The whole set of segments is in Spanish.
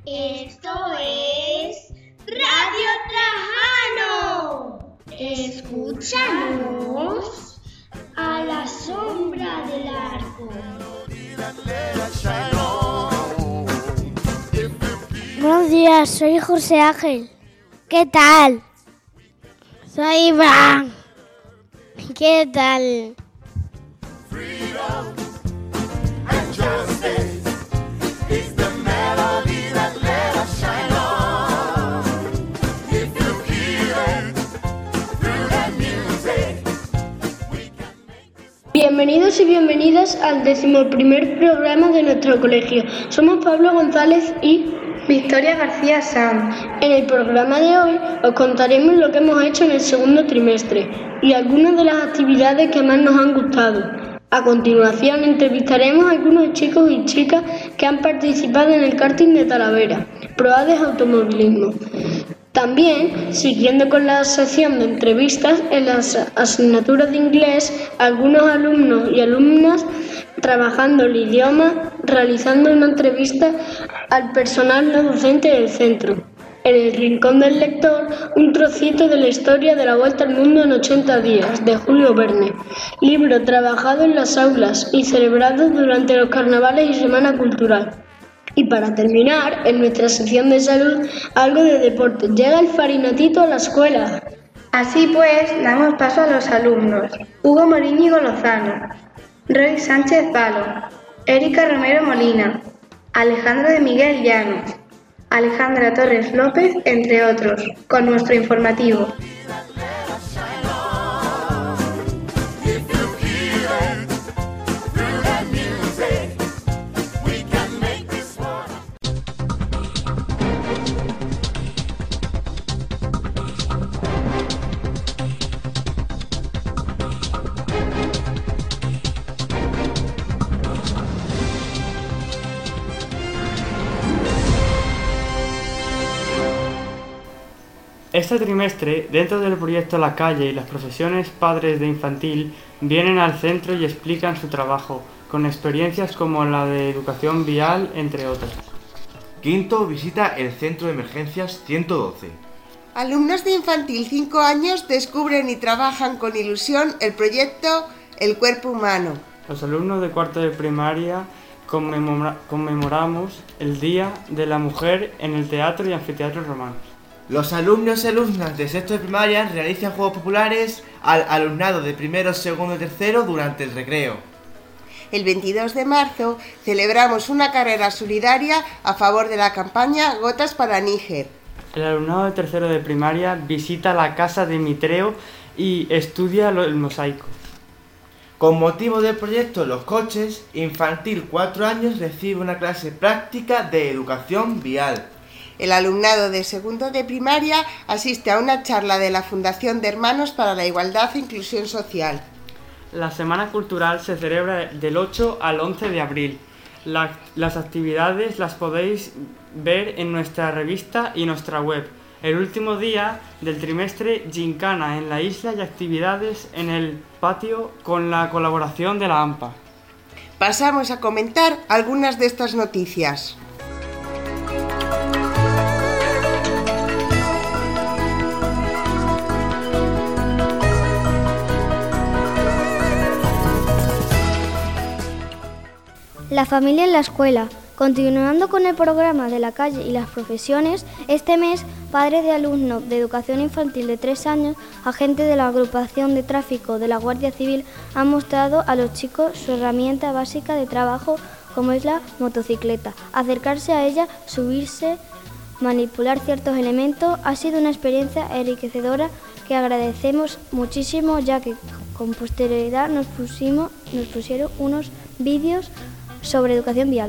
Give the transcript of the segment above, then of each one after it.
Esto es Radio Trajano. Escúchanos a la sombra del arco. Buenos días, soy José Ángel. ¿Qué tal? Soy Iván. ¿Qué tal? Bienvenidos y bienvenidas al 11º programa de nuestro colegio. Somos Pablo González y Victoria García Sanz. En el programa de hoy os contaremos lo que hemos hecho en el segundo trimestre y algunas de las actividades que más nos han gustado. A continuación entrevistaremos a algunos chicos y chicas que han participado en el karting de Talavera, ProAdes Automovilismo. También, siguiendo con la sección de entrevistas, en las asignaturas de inglés, algunos alumnos y alumnas trabajando el idioma, realizando una entrevista al personal no docente del centro. En el rincón del lector, un trocito de la historia de la Vuelta al Mundo en 80 días, de Julio Verne, libro trabajado en las aulas y celebrado durante los carnavales y Semana Cultural. Y para terminar, en nuestra sección de salud, algo de deporte. Llega el farinatito a la escuela. Así pues, damos paso a los alumnos. Hugo Moríñigo Lozano, Roy Sánchez Palo, Erika Romero Molina, Alejandro de Miguel Llanos, Alejandra Torres López, entre otros, con nuestro informativo. Este trimestre, dentro del proyecto La Calle y las profesiones padres de infantil, vienen al centro y explican su trabajo, con experiencias como la de educación vial, entre otras. Quinto visita el Centro de Emergencias 112. Alumnos de infantil 5 años descubren y trabajan con ilusión el proyecto El Cuerpo Humano. Los alumnos de cuarto de primaria conmemoramos el Día de la Mujer en el Teatro y Anfiteatro Romanos. Los alumnos y alumnas de sexto de primaria realizan juegos populares al alumnado de primero, segundo y tercero durante el recreo. El 22 de marzo celebramos una carrera solidaria a favor de la campaña Gotas para Níger. El alumnado de tercero de primaria visita la casa de Mitreo y estudia el mosaico. Con motivo del proyecto Los Coches, infantil 4 años recibe una clase práctica de educación vial. El alumnado de segundo de primaria asiste a una charla de la Fundación de Hermanos para la Igualdad e Inclusión Social. La Semana Cultural se celebra del 8 al 11 de abril. Las actividades las podéis ver en nuestra revista y nuestra web. El último día del trimestre, gincana en la isla y actividades en el patio con la colaboración de la AMPA. Pasamos a comentar algunas de estas noticias. La familia en la escuela. Continuando con el programa de La Calle y las profesiones, este mes, padres de alumnos de educación infantil de 3 años, agentes de la agrupación de tráfico de la Guardia Civil, han mostrado a los chicos su herramienta básica de trabajo, como es la motocicleta. Acercarse a ella, subirse, manipular ciertos elementos, ha sido una experiencia enriquecedora que agradecemos muchísimo, ya que con posterioridad nos pusieron unos vídeos sobre educación vial.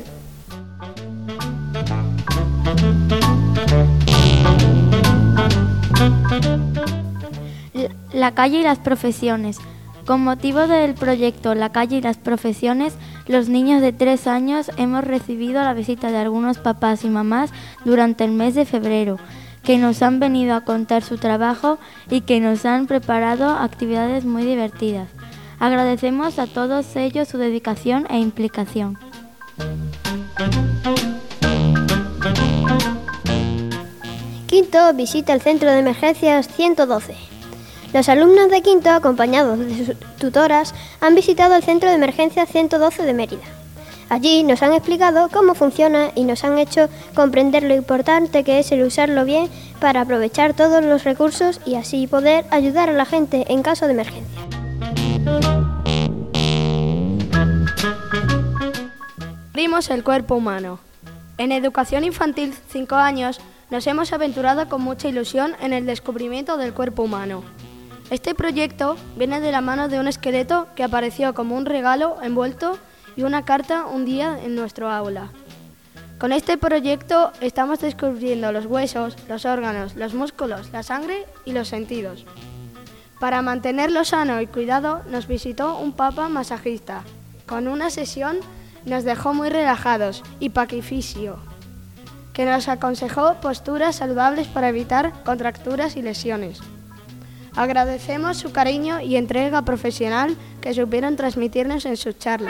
La calle y las profesiones. Con motivo del proyecto La Calle y las profesiones, los niños de 3 años hemos recibido la visita de algunos papás y mamás durante el mes de febrero, que nos han venido a contar su trabajo y que nos han preparado actividades muy divertidas. Agradecemos a todos ellos su dedicación e implicación. quinto visita el centro de emergencias 112. Los alumnos de quinto, acompañados de sus tutoras, han visitado el centro de emergencias 112 de Mérida. Allí nos han explicado cómo funciona y nos han hecho comprender lo importante que es el usarlo bien para aprovechar todos los recursos y así poder ayudar a la gente en caso de emergencia. Descubrimos el cuerpo humano. En Educación Infantil 5 años nos hemos aventurado con mucha ilusión en el descubrimiento del cuerpo humano. Este proyecto viene de la mano de un esqueleto que apareció como un regalo envuelto y una carta un día en nuestro aula. Con este proyecto estamos descubriendo los huesos, los órganos, los músculos, la sangre y los sentidos. Para mantenerlo sano y cuidado nos visitó un papa masajista. Con una sesión nos dejó muy relajados y paquifisio, que nos aconsejó posturas saludables para evitar contracturas y lesiones. Agradecemos su cariño y entrega profesional que supieron transmitirnos en sus charlas.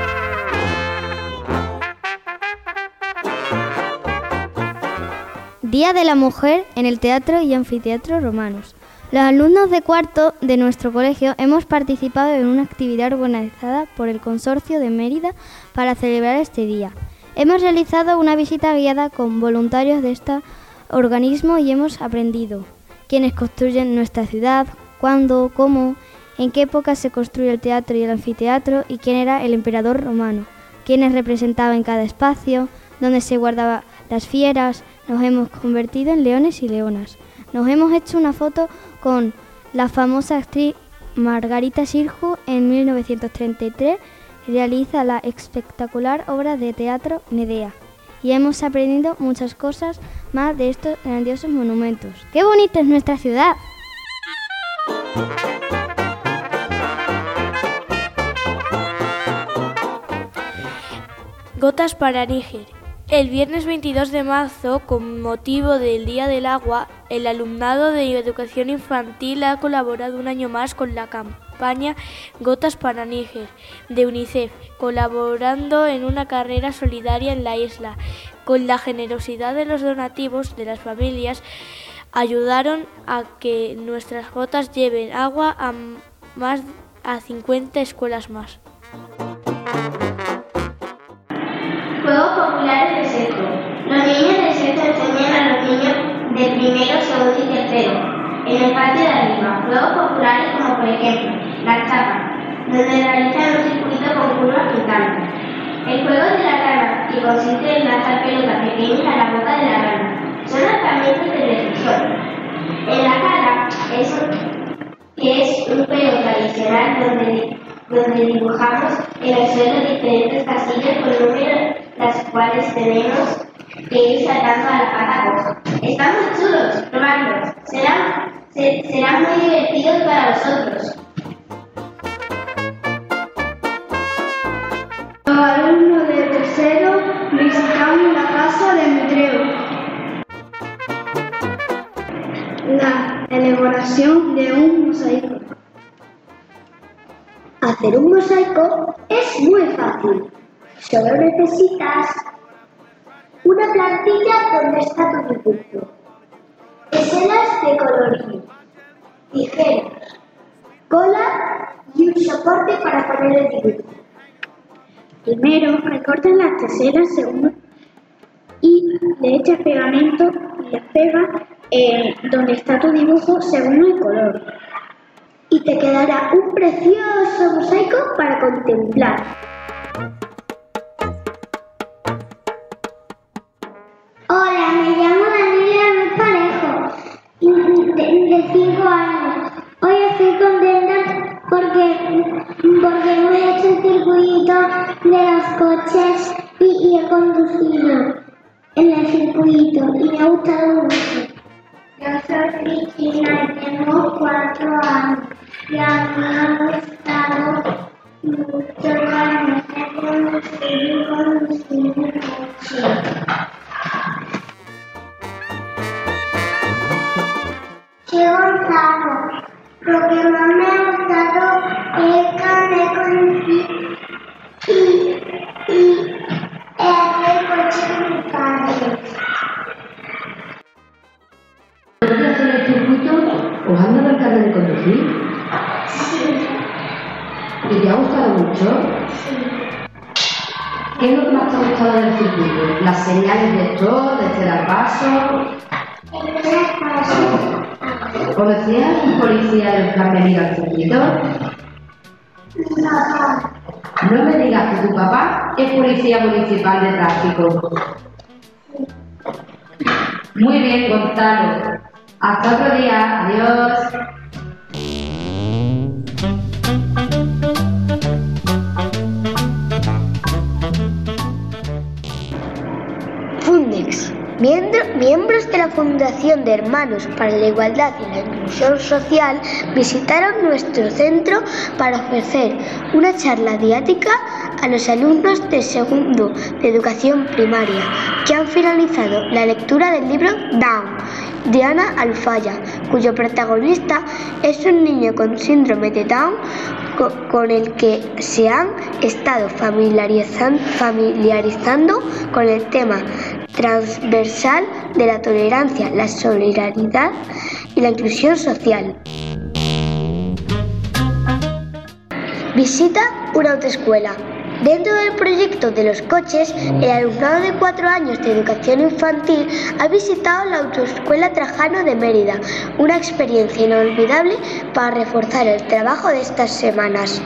Día de la Mujer en el Teatro y Anfiteatro Romanos. Los alumnos de cuarto de nuestro colegio hemos participado en una actividad organizada por el Consorcio de Mérida para celebrar este día. Hemos realizado una visita guiada con voluntarios de este organismo y hemos aprendido quiénes construyen nuestra ciudad, cuándo, cómo, en qué época se construye el teatro y el anfiteatro y quién era el emperador romano, quiénes representaban cada espacio, dónde se guardaban las fieras. Nos hemos convertido en leones y leonas. Nos hemos hecho una foto con la famosa actriz Margarita Xirgu. En 1933 realiza la espectacular obra de teatro Medea. Y hemos aprendido muchas cosas más de estos grandiosos monumentos. ¡Qué bonita es nuestra ciudad! Gotas para Níger. El viernes 22 de marzo, con motivo del Día del Agua, el alumnado de Educación Infantil ha colaborado un año más con la campaña Gotas para Níger de UNICEF, colaborando en una carrera solidaria en la isla. Con la generosidad de los donativos de las familias, ayudaron a que nuestras gotas lleven agua a más a 50 escuelas más. Juegos populares de sexto. Los niños de sexto enseñan a los niños de primero, segundo y tercero en el patio de arriba. Juegos populares como por ejemplo la chapa, donde realizan un circuito con curvas pintando. El juego de la rana, que consiste en lanzar pelotas pequeñas a la boca de la rana. Son lanzamientos de precisión. En la cara, que es un juego tradicional donde dibujamos en el suelo diferentes casillas con números, las cuales tenemos que ir saltando a la pata coja. Están muy chulos, probadlos. Serán muy divertidos para vosotros. Los alumnos de tercero visitamos la casa de Mitreo. La elaboración de un mosaico. Hacer un mosaico es muy fácil. Solo necesitas una plantilla donde está tu dibujo, escenas de colorín, tijeras, cola y un soporte para poner el dibujo. Primero recortas las teselas y le echas pegamento y las pegas donde está tu dibujo según el color. Y te quedará un precioso mosaico para contemplar. Hola, me llamo Daniela Ruiz Parejo, de 5 años. Hoy estoy contenta porque hemos hecho el circuito de los coches y he conducido en el circuito y me ha gustado mucho. Yo soy Cristina y tengo 4 años y a mí me ha gustado mucho cuando he conducido un coche. Soy Gonzalo. Lo que más me ha gustado es cuando he conducido y he hecho el coche con mis padres. mucho? ¿Qué es lo que más te ha gustado del circuito? ¿Las señales de stop, de esperar paso? ¿Conocías a un policía de los que han venido al circuito? No me digas que tu papá es policía municipal de tráfico. Muy bien, Gonzalo. Hasta otro día. Adiós. Fundex. Miembros de la Fundación de Hermanos para la Igualdad y la Inclusión Social visitaron nuestro centro para ofrecer una charla didáctica a los alumnos de segundo de educación primaria que han finalizado la lectura del libro Down, de Ana Alfaya, cuyo protagonista es un niño con síndrome de Down con el que se han estado familiarizando con el tema transversal de la tolerancia, la solidaridad y la inclusión social. Visita una autoescuela. Dentro del proyecto de los coches, el alumnado de 4 años de educación infantil ha visitado la autoescuela Trajano de Mérida, una experiencia inolvidable para reforzar el trabajo de estas semanas.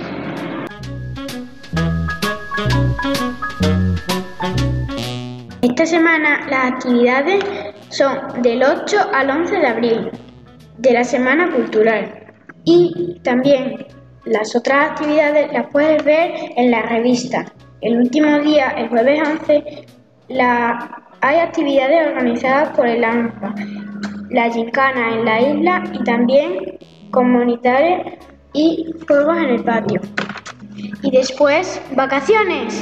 Esta semana las actividades son del 8 al 11 de abril, de la Semana Cultural. Y también las otras actividades las puedes ver en la revista. El último día, el jueves 11, hay actividades organizadas por el ANFA, la gincana en la isla y también comunitarias y juegos en el patio. Y después, vacaciones.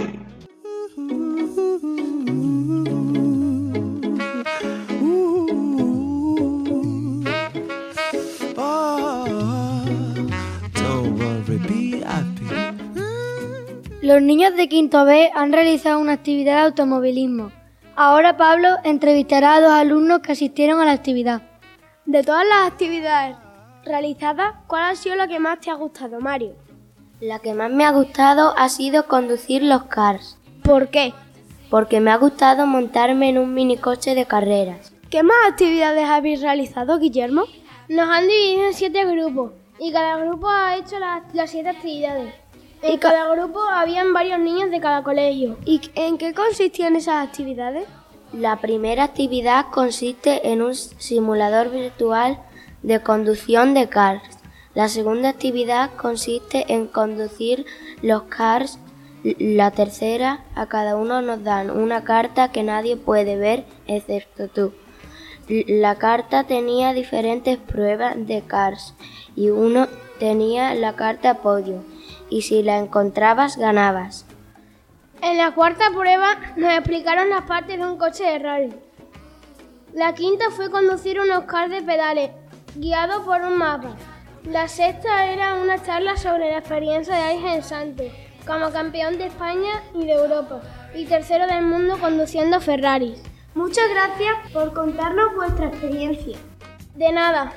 Los niños de quinto B han realizado una actividad de automovilismo. Ahora Pablo entrevistará a 2 alumnos que asistieron a la actividad. De todas las actividades realizadas, ¿cuál ha sido la que más te ha gustado, Mario? La que más me ha gustado ha sido conducir los cars. ¿Por qué? Porque me ha gustado montarme en un minicoche de carreras. ¿Qué más actividades habéis realizado, Guillermo? Nos han dividido en 7 grupos y cada grupo ha hecho las 7 actividades. En cada grupo habían varios niños de cada colegio. ¿Y en qué consistían esas actividades? La primera actividad consiste en un simulador virtual de conducción de cars. La segunda actividad consiste en conducir los cars. La tercera, a cada uno nos dan una carta que nadie puede ver excepto tú. La carta tenía diferentes pruebas de cars y uno tenía la carta podio. Y si la encontrabas, ganabas. En la cuarta prueba nos explicaron las partes de un coche de rally. La quinta fue conducir unos cars de pedales, guiado por un mapa. La sexta era una charla sobre la experiencia de Ángel Santos, como campeón de España y de Europa, y tercero del mundo conduciendo Ferraris. Muchas gracias por contarnos vuestra experiencia. De nada.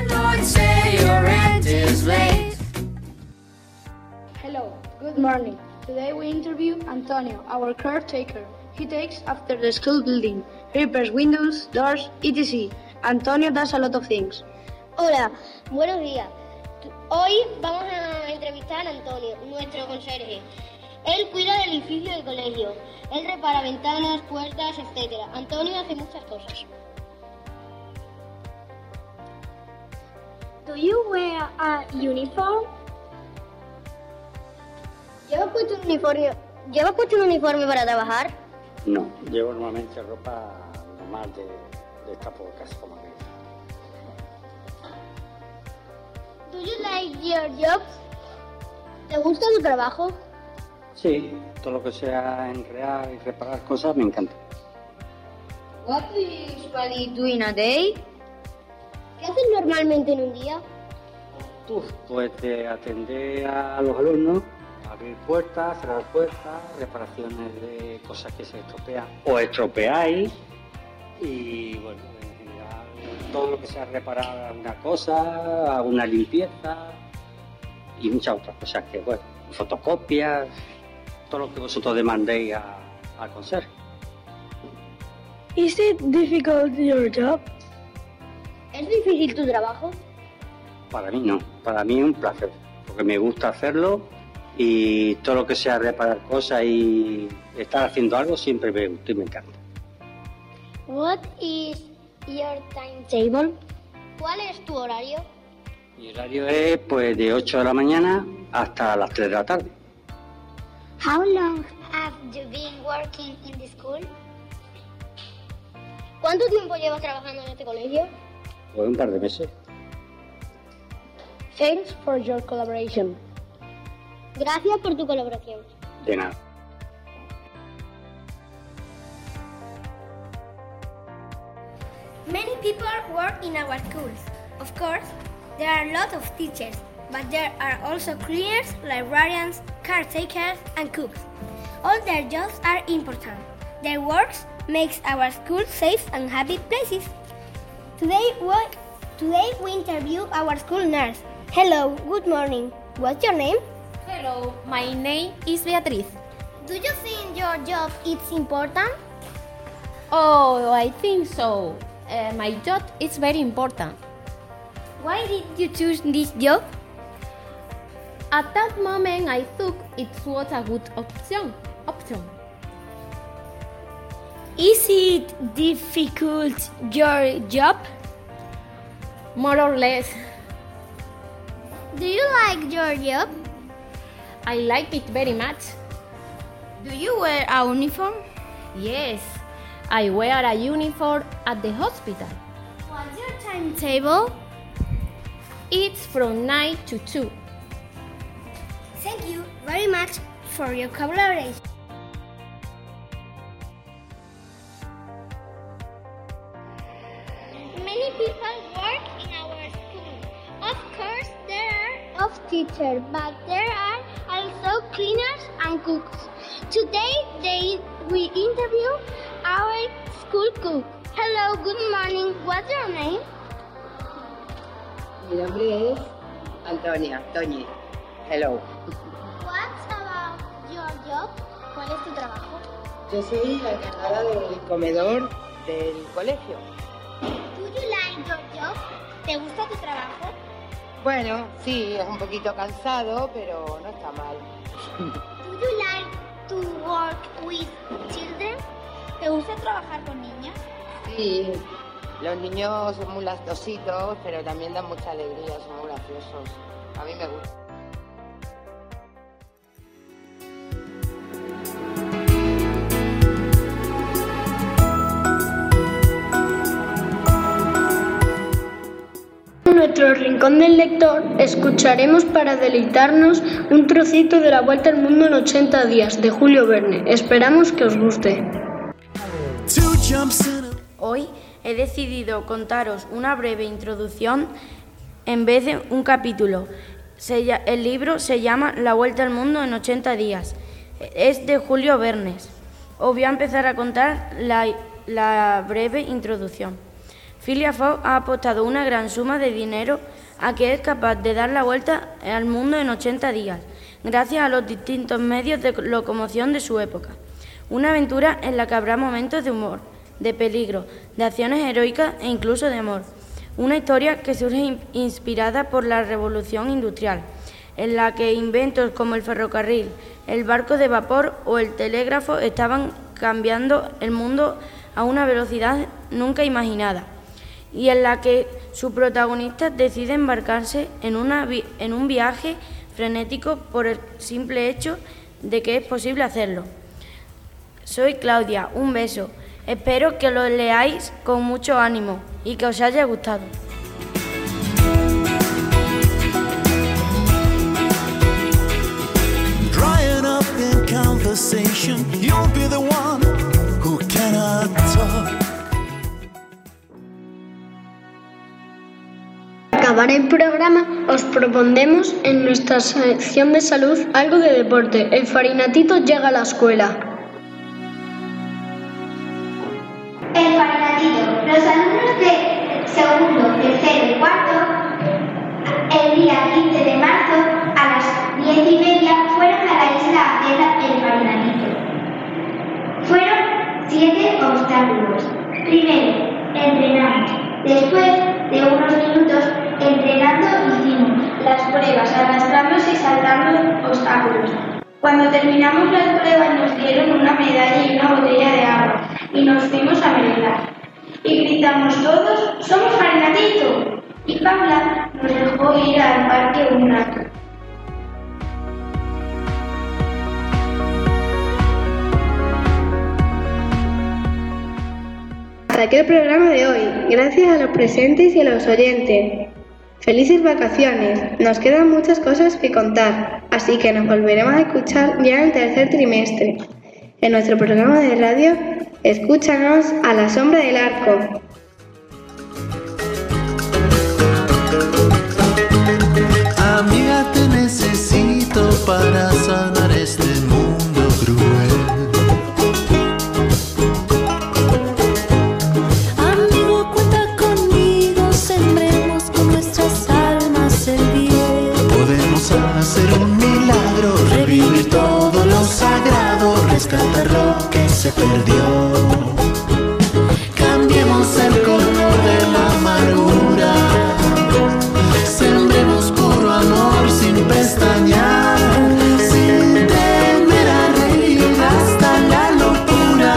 Hello, good morning. Today we interview Antonio, our caretaker. He takes after the school building, repairs windows, doors, etc. Antonio does a lot of things. Hola, buenos días. Hoy vamos a entrevistar a Antonio, nuestro conserje. Él cuida del edificio del colegio. Él repara ventanas, puertas, etc. Antonio hace muchas cosas. Do you wear a uniform? ¿Llevas puesto un uniforme para trabajar? No, llevo normalmente ropa normal de esta casi como que. Do you like your job? ¿Te gusta tu trabajo? Sí, todo lo que sea enredar y reparar cosas me encanta. What do you usually do in a day? ¿Qué haces normalmente en un día? Pues de atender a los alumnos, abrir puertas, cerrar puertas, reparaciones de cosas que se estropean o estropeáis y bueno, en general todo lo que sea reparar alguna cosa, alguna limpieza y muchas otras cosas que bueno, fotocopias, todo lo que vosotros demandéis al conserje. Is it difficult your job? ¿Es difícil tu trabajo? Para mí no, para mí es un placer, porque me gusta hacerlo y todo lo que sea reparar cosas y estar haciendo algo siempre me gusta y me encanta. What is your timetable? ¿Cuál es tu horario? Mi horario es pues de 8 de la mañana hasta las 3 de la tarde. How long have you been working in the school? ¿Cuánto tiempo llevas trabajando en este colegio? Pues un par de meses. Thanks for your collaboration. Gracias por tu colaboración. De nada. Many people work in our schools. Of course, there are a lot of teachers, but there are also cleaners, librarians, caretakers, and cooks. All their jobs are important. Their work makes our schools safe and happy places. Today we interview our school nurse. Hello, good morning. What's your name? Hello, my name is Beatriz. Do you think your job is important? Oh, I think so. My job is very important. Why did you choose this job? At that moment, I thought it was a good option. Is it difficult, your job? More or less. Do you like your job? I like it very much. Do you wear a uniform? Yes, I wear a uniform at the hospital. What's your timetable? It's from 9 to 2. Thank you very much for your collaboration. Many people work in our school. Of course, there are teachers, but there are also cleaners and cooks. Today we interview our school cook. Hello, good morning. What's your name? Mi nombre es Antonia, Toñi. Hello. What's about your job? ¿Cuál es tu trabajo? Yo soy la encargada del comedor del colegio. Do you like your job? ¿Te gusta tu trabajo? Bueno, sí, es un poquito cansado, pero no está mal. Do you like to work with children? ¿Te gusta trabajar con niños? Sí, los niños son muy lastositos, pero también dan mucha alegría, son muy graciosos. A mí me gusta. En nuestro rincón del lector escucharemos para deleitarnos un trocito de La Vuelta al Mundo en 80 días de Julio Verne. Esperamos que os guste. Hoy he decidido contaros una breve introducción en vez de un capítulo. El libro se llama La Vuelta al Mundo en 80 días. Es de Julio Verne. Os voy a empezar a contar la breve introducción. Phileas Fogg ha apostado una gran suma de dinero a que es capaz de dar la vuelta al mundo en 80 días, gracias a los distintos medios de locomoción de su época. Una aventura en la que habrá momentos de humor, de peligro, de acciones heroicas e incluso de amor. Una historia que surge inspirada por la revolución industrial, en la que inventos como el ferrocarril, el barco de vapor o el telégrafo estaban cambiando el mundo a una velocidad nunca imaginada, y en la que su protagonista decide embarcarse en un viaje frenético por el simple hecho de que es posible hacerlo. Soy Claudia, un beso. Espero que lo leáis con mucho ánimo y que os haya gustado. Drying up in conversation, you'll be the one who cannot talk. Para acabar el programa, os propondremos en nuestra sección de salud algo de deporte. El farinatito llega a la escuela. El farinatito. Los alumnos de segundo, tercero y cuarto, el día 15 de marzo a las 10:30 fueron preparativos. Primero, entrenamos. Después de unos minutos entrenando hicimos las pruebas, arrastramos y saltando obstáculos. Cuando terminamos las pruebas nos dieron una medalla y una botella de agua y nos fuimos a merendar. Y gritamos todos, ¡somos Marinatito! Y Paula nos dejó ir al parque un rato. Hasta aquí el programa de hoy. Gracias a los presentes y a los oyentes. Felices vacaciones. Nos quedan muchas cosas que contar, así que nos volveremos a escuchar ya en el tercer trimestre. En nuestro programa de radio, escúchanos a la sombra del arco. Amiga, te necesito para sanar este mundo cruel. Amigo, cuenta conmigo, sembremos con nuestras almas el bien. Podemos hacer un milagro, revivir todo lo sagrado, rescatar lo que se perdió. Cambiemos el color de la amargura, sembremos puro amor sin pestañear, sin temer a reír hasta la locura.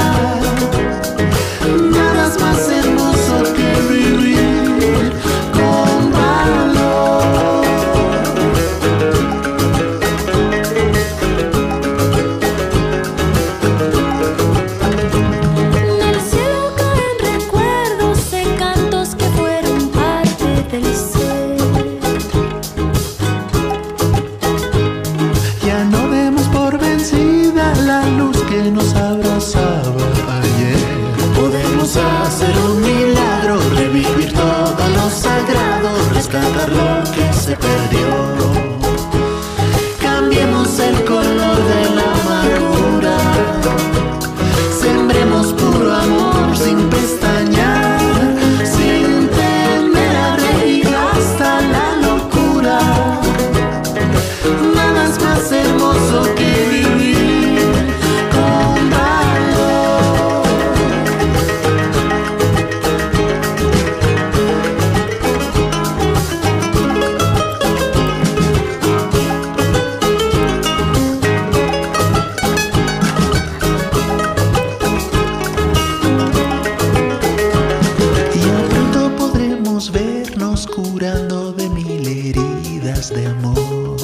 Nada es más hermoso que vivir con valor. Del cielo caen recuerdos de cantos que fueron parte del ser. Ya no demos por vencida la luz que nos abrazaba ayer. Podemos hacer un milagro, revivir todo lo sagrado, rescatar lo que se perdió. Cambiemos el color de la amargura, sembremos puro amor sin pestañear, sin temer a reír hasta la locura. Nada es más hermoso que vivir con valor. Ya pronto podremos vernos curando de 1000 heridas de amor.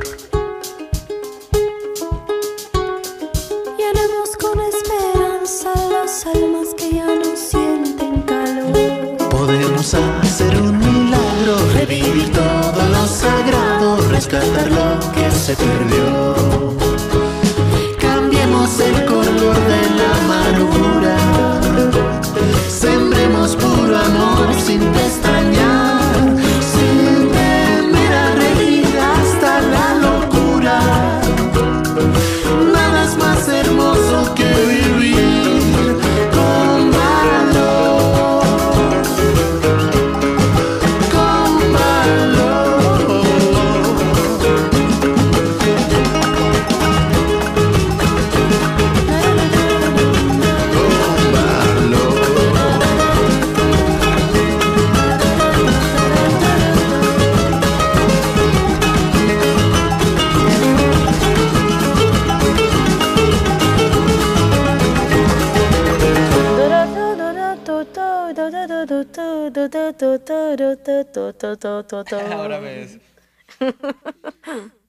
Llenemos con esperanza las almas que ya no sienten calor. Podemos hacer un milagro, revivir todo lo sagrado, rescatar lo que se perdió. Cambiemos el color de la amargura, sembremos puro amor sin pestañear, sin temer a reír hasta la locura. Nada es más hermoso que vivir con valor. Con valor. Ahora ves.